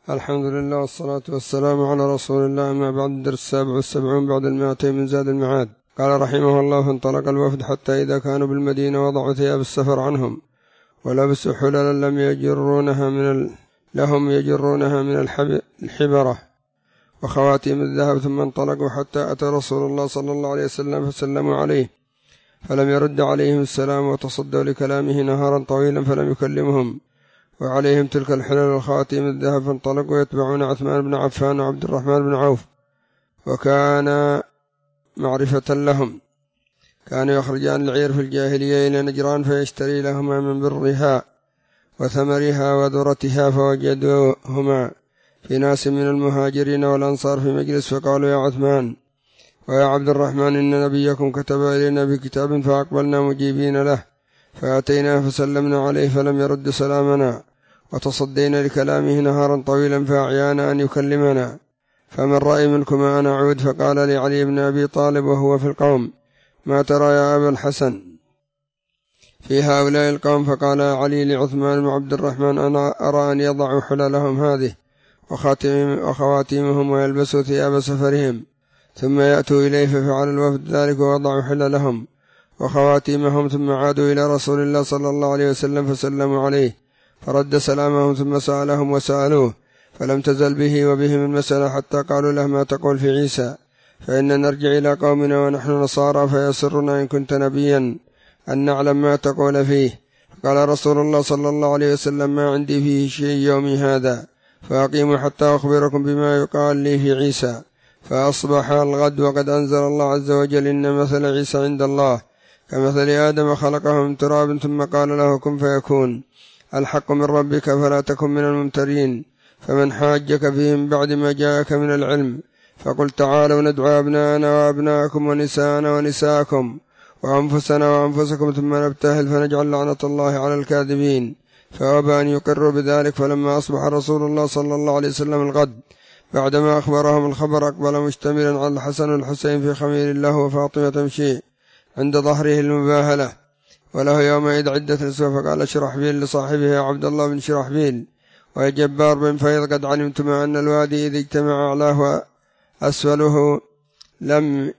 الحمد لله والصلاة والسلام على رسول الله. أما بعد، الدرس 77 بعد 200 من زاد المعاد. قال رحمه الله: فانطلق الوفد حتى إذا كانوا بالمدينة وضعوا ثياب السفر عنهم ولبسوا حللا لهم يجرونها من الحبرة وخواتيم الذهب، ثم انطلقوا حتى أتى رسول الله صلى الله عليه وسلم فسلموا عليه فلم يرد عليهم السلام، وتصدوا لكلامه نهارا طويلا فلم يكلمهم، وعليهم تلك الحلل والخواتيم الذهب، فانطلقوا يتبعون عثمان بن عفان وعبد الرحمن بن عوف، وكان معرفة لهم. كانوا يخرجان العير في الجاهلية إلى نجران فيشتري لهما من برها وثمرها وذرتها، فوجدوهما في ناس من المهاجرين والأنصار في مجلس، فقالوا: يا عثمان ويا عبد الرحمن، إن نبيكم كتب إلينا بكتاب، فأقبلنا مجيبين له، فأتينا فسلمنا عليه فلم يرد سلامنا، وتصدينا لكلامه نهارا طويلا فأعيانا أن يكلمنا، فمن رأي منكما أن أعود؟ فقال لعلي بن أبي طالب وهو في القوم: ما ترى يا أبا الحسن في هؤلاء القوم؟ فقال علي لعثمان بن عبد الرحمن: أنا أرى أن يضعوا حللهم هذه وخواتيمهم ويلبسوا ثياب سفرهم، ثم يأتوا إليه، ففعل الوفد ذلك ووضعوا حللهم وخواتيمهم، ثم عادوا إلى رسول الله صلى الله عليه وسلم فسلموا عليه، فرد سلامهم، ثم سألهم وسألوه، فلم تزل به وبهم المسألة حتى قالوا له: ما تقول في عيسى؟ فإن نرجع إلى قومنا ونحن نصارى، فيسرنا إن كنت نبيا أن نعلم ما تقول فيه. فقال رسول الله صلى الله عليه وسلم: ما عندي فيه شيء يومي هذا، فأقيموا حتى أخبركم بما يقال لي في عيسى. فأصبح الغد وقد أنزل الله عز وجل: إن مثل عيسى عند الله كمثل آدم، خلقه من تراب ثم قال له كن فيكون. الحق من ربك فلا تكن من الممترين. فمن حاجك فيه من بعد ما جاءك من العلم فقل تعالوا ندعو أبناءنا وأبناءكم ونساءنا ونساءكم وأنفسنا وأنفسكم ثم نبتهل فنجعل لعنة الله على الكاذبين. فأبى أن يقروا بذلك. فلما أصبح رسول الله صلى الله عليه وسلم الغد بعدما أخبرهم الخبر، أقبل مشتملا على الحسن والحسين في خمير له وفاطمة تمشي عند ظهره المباهلة، وله يومئذ عدة نسوة. فقال شرحبيل لصاحبه: يا عبد الله بن شرحبيل ويا جبار بن فيض، قد علمتما أن الوادي إذا اجتمع أعلاه وأسفله لم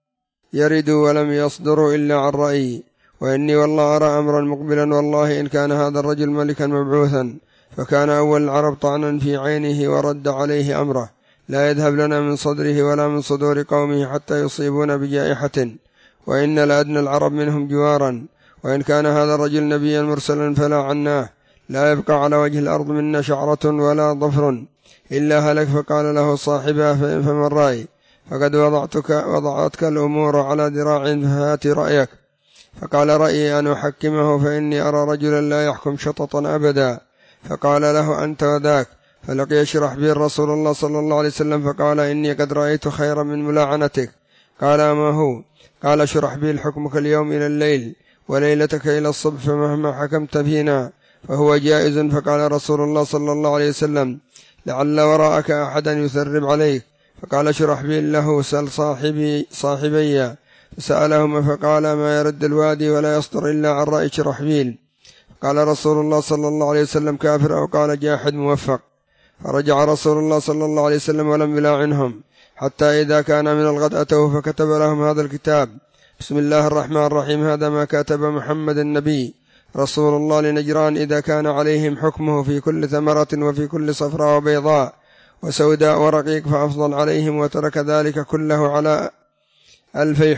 يردوا ولم يصدروا إلا عن رأيي، وإني والله أرى أمرا مقبلا، والله إن كان هذا الرجل ملكا مبعوثا فكان أول العرب طعنا في عينه ورد عليه أمره، لا يذهب لنا من صدره ولا من صدور قومه حتى يصيبون بجائحة، وإن لأدنى العرب منهم جوارا، وإن كان هذا الرجل نبيا مرسلا فلا عناه، لا يبقى على وجه الأرض منا شعرة ولا ظفر إلا هلك. فقال له صاحبه: فمن رأي؟ فقد وضعتك الأمور على ذراع، فهات رأيك. فقال: رأيي أن أحكمه، فإني أرى رجلا لا يحكم شططا أبدا. فقال له: أنت وذاك. فلقي شرحبيل رسول الله صلى الله عليه وسلم فقال: إني قد رأيت خيرا من ملاعنتك. قال: ما هو؟ قال شرحبيل: حكمك اليوم إلى الليل وليلتك إلى الصبح، فمهما حكمت فينا فهو جائز. فقال رسول الله صلى الله عليه وسلم: لعل وراءك أحدا يثرب عليك. فقال شرحبيل له: سل صاحبي. فسألهما فقال: ما يرد الوادي ولا يصدر إلا عن رأي شرحبيل. قال رسول الله صلى الله عليه وسلم: كافر، أو قال جاحد موفق. فرجع رسول الله صلى الله عليه وسلم ولم يلاعنهم، حتى إذا كان من الغد أتوه فكتب لهم هذا الكتاب: بسم الله الرحمن الرحيم، هذا ما كتب محمد النبي رسول الله لنجران، إذا كان عليهم حكمه في كل ثمرة وفي كل صفراء وبيضاء وسوداء ورقيق، فأفضل عليهم، وترك ذلك كله على 1000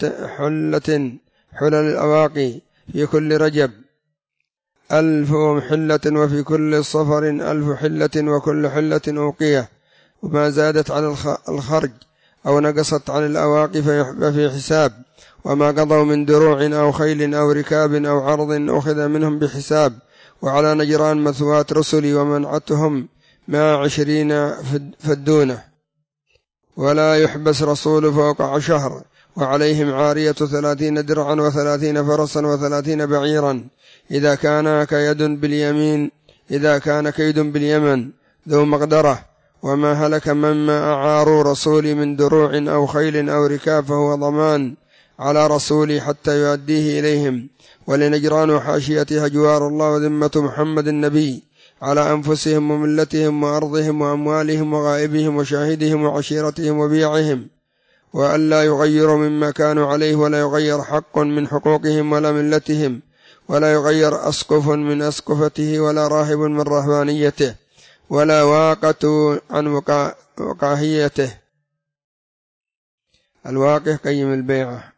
حلل الأواقي في كل رجب 1000 حلة، وفي كل صفر 1000 حلة، وكل حلة أوقية، وما زادت على الخرج أو نقصت عن الأواقي فيحبى في حساب، وما قضوا من دروع أو خيل أو ركاب أو عرض أخذ منهم بحساب. وعلى نجران مثوات رسلي ومنعتهم 120 فدونة، ولا يحبس رسول فوق شهر، وعليهم عارية 30 درعا و30 فرسا و30 بعيرا، إذا كان كيد باليمن ذو مقدرة. وما هلك مما أعاروا رسولي من دروع أو خيل أو ركاب فهو ضمان على رسولي حتى يؤديه إليهم. ولنجران وحاشيتها جوار الله وذمة محمد النبي، على أنفسهم وملتهم وأرضهم وأموالهم وغائبهم وشاهدهم وعشيرتهم وبيعهم، وأن لا يغيروا مما كانوا عليه، ولا يغير حق من حقوقهم ولا ملتهم، ولا يغير أسقف من أسقفته، ولا راهب من رهبانيته، ولا واقة عن وقاهيته. الواقه قيم البيعة.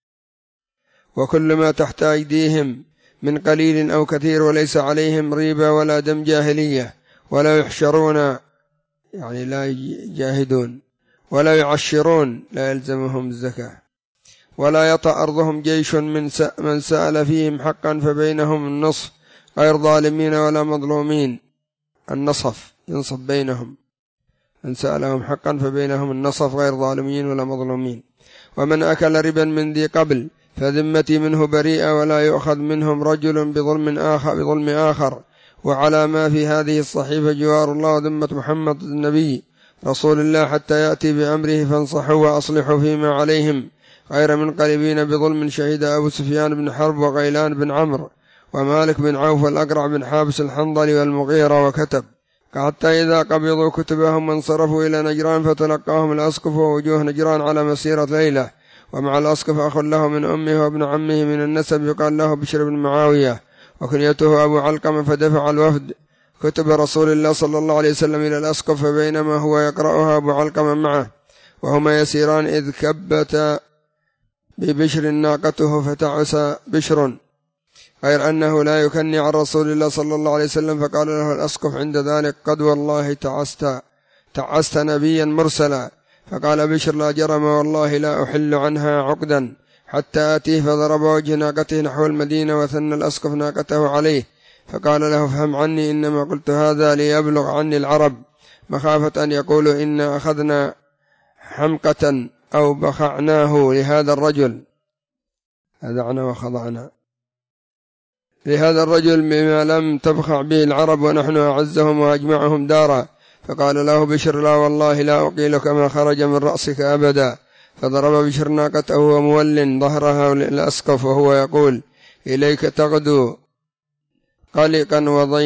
وكل ما تحت أيديهم من قليل أو كثير، وليس عليهم ريبة ولا دم جاهلية، ولا يحشرون يعني لا يجاهدون، ولا يعشرون لا يلزمهم الزكاة، ولا يطأ أرضهم جيش من سأل فيهم حقا فبينهم النصف غير ظالمين ولا مظلومين. النصف ينصف بينهم، من سألهم حقا فبينهم النصف غير ظالمين ولا مظلومين. ومن أكل ربا من ذي قبل فذمتي منه بريئة، ولا يؤخذ منهم رجل بظلم آخر. وعلى ما في هذه الصحيفة جوار الله وذمة محمد النبي رسول الله حتى يأتي بأمره، فانصحوا وأصلحوا فيما عليهم غير منقلبين بظلم. شهد أبو سفيان بن حرب وغيلان بن عمرو ومالك بن عوف والأقرع بن حابس الحنظلي والمغيرة، وكتب حتى إذا قبضوا كتبهم وانصرفوا إلى نجران فتلقاهم الأسقف ووجوه نجران على مسيرة ليلة، ومع الأسقف أخ له من أمه وابن عمه من النسب يقال له بشر بن معاوية وكنيته أبو علقمة. فدفع الوفد كتب رسول الله صلى الله عليه وسلم إلى الأسقف، فبينما هو يقرأها أبو علقمة معه وهما يسيران إذ كبت ببشر ناقته فتعس بشر، غير أنه لا يكني عن رسول الله صلى الله عليه وسلم. فقال له الأسقف عند ذلك قد والله تعست نبيا مرسلا. فقال بشر لا جرم والله لا أحل عنها عقدا حتى آتيه. فضرب وجه ناقته نحو المدينة وثنى الأسقف ناقته عليه، فقال له افهم عني، إنما قلت هذا ليبلغ عني العرب مخافة أن يقولوا إنا أخذنا حمقة أو بخعناه لهذا الرجل، هذعنا وخضعنا لهذا الرجل بما لم تبخع به العرب، ونحن أعزهم وأجمعهم دارا. فقال له بشر لا والله لا أقيلك ما خرج من رأسك أبدا. فضرب بشر ناقته ومول ظهرها للأسقف وهو يقول إليك تغدو قلقا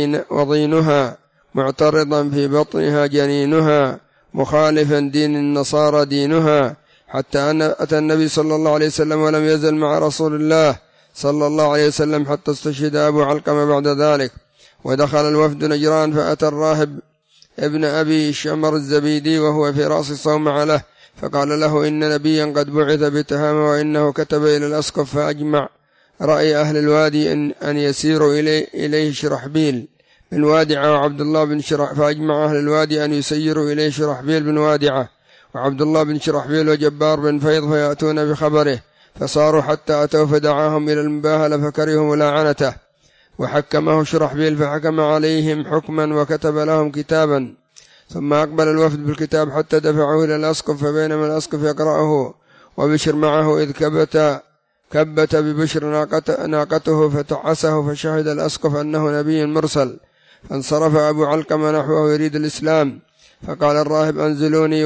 وضينها معترضا في بطنها جنينها مخالفا دين النصارى دينها، حتى أن أتى النبي صلى الله عليه وسلم ولم يزل مع رسول الله صلى الله عليه وسلم حتى استشهد أبو علقمة بعد ذلك. ودخل الوفد نجران، فأتى الراهب ابن أبي شمر الزبيدي وهو في رأس الصومعة له، فقال له إن نبيا قد بعث بتهامة، وإنه كتب إلى الأسقف فأجمع رأي أهل الوادي أن يسيروا إليه شرحبيل بن وادعة وعبد الله بن فأجمع أهل الوادي أن يسيروا إليه شرحبيل بن وادعة وعبد الله بن شرحبيل وجبار بن فيض فيأتون بخبره. فصاروا حتى أتوا فدعاهم إلى المباهلة فكرهوا ملاعنته، وحكمه شرحبيل فحكم عليهم حكما وكتب لهم كتابا. ثم أقبل الوفد بالكتاب حتى دفعوه إلى الأسقف، فبينما الأسقف يقرأه وبشر معه إذ كبت ببشر ناقته فتعسه، فشهد الأسقف أنه نبي مرسل. فانصرف أبو علقمة نحوه يريد الإسلام، فقال الراهب أنزلوني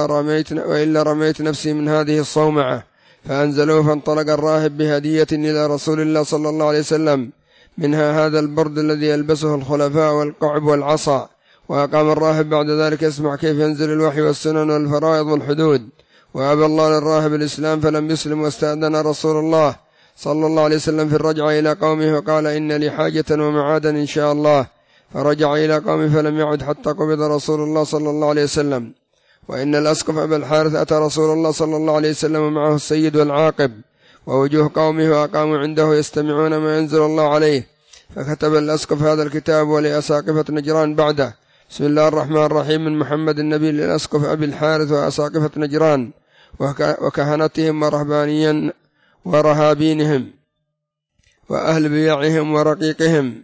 وإلا رميت نفسي من هذه الصومعة. فأنزلوه، فانطلق الراهب بهدية إلى رسول الله صلى الله عليه وسلم، منها هذا البرد الذي يلبسه الخلفاء والقعب والعصا. وأقام الراهب بعد ذلك يسمع كيف ينزل الوحي والسنن والفرائض والحدود. وأبى الله للراهب الإسلام فلم يسلم، واستأذن رسول الله صلى الله عليه وسلم في الرجعة إلى قومه، وقال إن لي حاجة ومعادا إن شاء الله. فرجع إلى قومه فلم يعد حتى قبض رسول الله صلى الله عليه وسلم. وإن الأسقف أبا الحارث أتى رسول الله صلى الله عليه وسلم ومعه السيد والعاقب ووجوه قومه، وأقاموا عنده يستمعون ما ينزل الله عليه. فكتب الأسقف هذا الكتاب ولأساقفة نجران بعده. بسم الله الرحمن الرحيم، من محمد النبي للأسقف أبي الحارث وأساقفة نجران وكهنتهم ورهبانيا ورهابينهم وأهل بيعهم ورقيقهم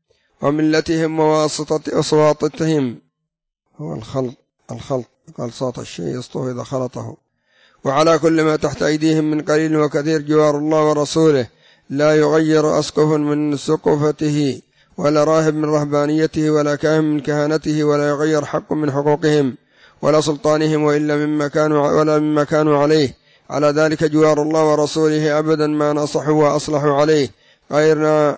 وملتهم وواسطتهم. هو الخلط قال صوت الشيء يسطوه إذا خلطه. وعلى كل ما تحت أيديهم من قليل وكثير جوار الله ورسوله، لا يغير أسقف من سقفته ولا راهب من رهبانيته ولا كاهن من كهانته، ولا يغير حق من حقوقهم ولا سلطانهم وإلا مما كانوا عليه. على ذلك جوار الله ورسوله أبدا ما نصحوا وأصلحوا عليه،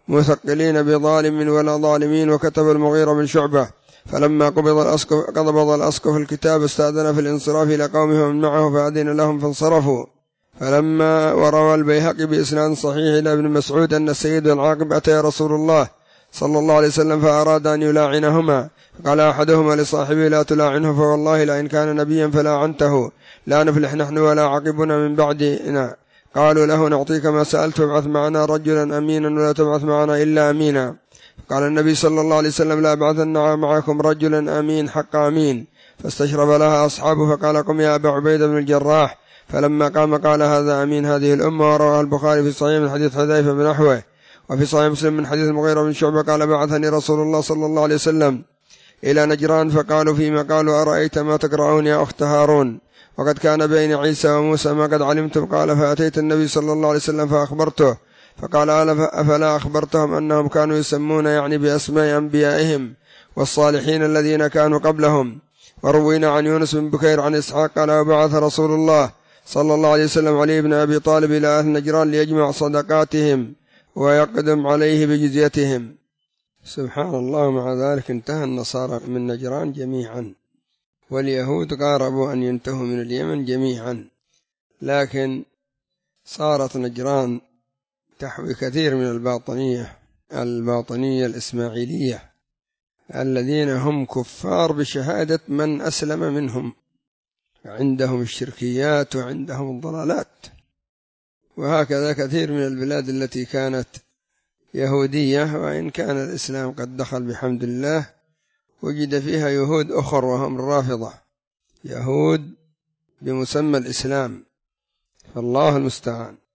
مثقلين بظالم ولا ظالمين. وكتب المغيرة بن شعبة: فلما قبض الأسقف الكتاب استأذن في الانصراف إلى قومه ومن معه فأذن لهم فانصرفوا. وروى البيهقي بإسناد صحيح إلى ابن مسعود أن السيد والعاقب أتى رسول الله صلى الله عليه وسلم فأراد أن يلاعنهما، قال أحدهما لصاحبه: لا تلاعنه، فوالله لئن كان نبيا فلاعنته لا نفلح نحن ولا عقبنا من بعدنا. قالوا له: نعطيك ما سألت، فابعث معنا رجلا أمينا ولا تبعث معنا إلا أمينا. قال النبي صلى الله عليه وسلم: لا أبعثن معكم رجلا أمين حق أمين. فاستشرب لها أصحابه فقال: قم يا أبا عبيدة بن الجراح. فلما قام قال: هذا أمين هذه الأمة. ورواه البخاري في صحيح من حديث حذيفة بنحوه، وفي صحيح مسلم من حديث المغيرة بن شعبة قال: بعثني رسول الله صلى الله عليه وسلم إلى نجران فقالوا فيما قالوا: أرأيت ما تقرؤون يا أخت هارون؟ وقد كان بين عيسى وموسى ما قد علمتم. قال: فأتيت النبي صلى الله عليه وسلم فأخبرته، فقال: أفلا أخبرتهم أنهم كانوا يسمون يعني بأسماء أنبيائهم والصالحين الذين كانوا قبلهم. وروينا عن يونس بن بكير عن إسحاق قال: وبعث رسول الله صلى الله عليه وسلم علي بن أبي طالب إلى أهل نجران ليجمع صدقاتهم ويقدم عليه بجزيتهم. سبحان الله. مع ذلك انتهى النصارى من نجران جميعا، واليهود قاربوا أن ينتهوا من اليمن جميعا، لكن صارت نجران تحوي كثير من الباطنية الإسماعيلية الذين هم كفار بشهادة من أسلم منهم، عندهم الشركيات وعندهم الضلالات. وهكذا كثير من البلاد التي كانت يهودية، وإن كان الإسلام قد دخل بحمد الله، وجد فيها يهود أخر وهم الرافضة، يهود بمسمى الإسلام، فالله المستعان.